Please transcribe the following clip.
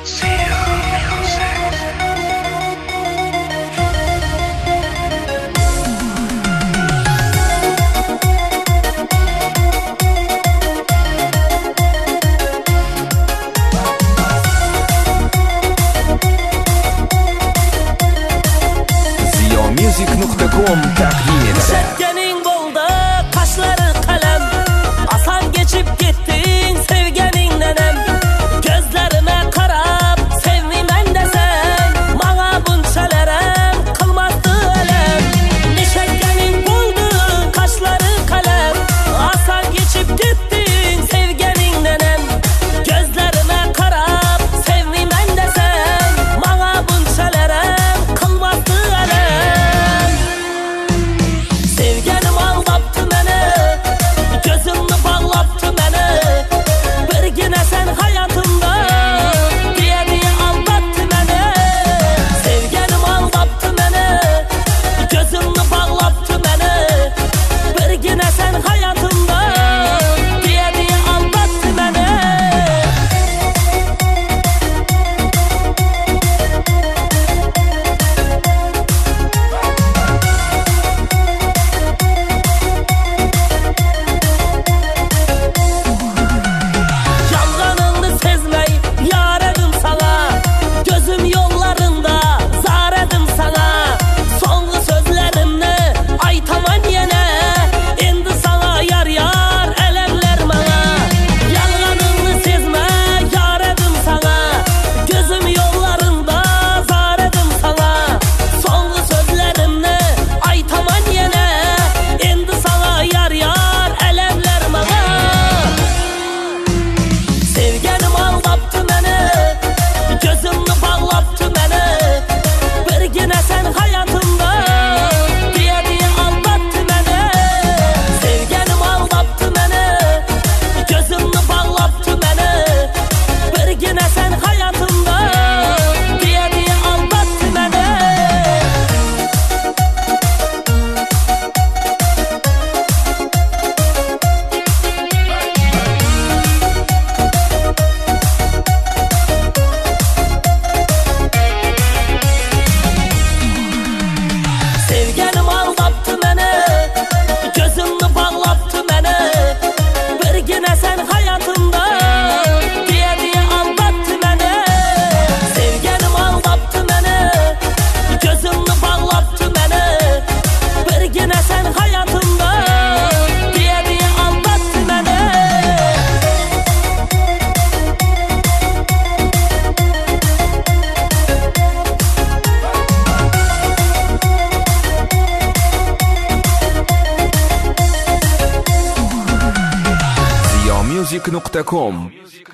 Music.com takdim eder. Sevgenin bolda kaşları kalem, asan geçip gittin sevgenin nenem. Gözlerime karab sevmem desen, bana bunçalarım kılmazdı elem. Sevgenin bolda kaşları kalem, asan geçip gittin sevgenin nenem. Gözlerime karab sevmem desen, bana bunçalarım kılmazdı elem. Sevgenim aldattı beni, gözümü bağlattı beni. Bir yine sen hayatımda diye aldattı beni. Sevgenim aldattı beni, gözümü bağlattı beni. Bir yine sen hayatımda diye aldattı beni. Yanganını sezmey yar edim sana, gözüm yollarında zar edim sana. Sonlu sözlerimni aytaman yine, endi sana yar yar elemler bana. Yanganını sezmey yar edim sana, gözüm yollarında zar edim sana. Sonlu sözlerimni aytaman yine, endi sana yar yar elemler bana. Sevgenim aldattı beni, gözümü bağlattı beni. Bir yine sen hayatımda diye aldattı beni. Sevgenim aldattı beni, gözümü bağlattı beni. Bir yine sen hayatımda diye aldattı beni. Sevgenim aldattı beni, gözümü bağlattı beni. Bir yine sen hayatımda diye aldattı beni. Sevgenim aldattı beni, gözümü bağlattı beni. Bir yine sen hayatımda diye aldattı beni. Music.com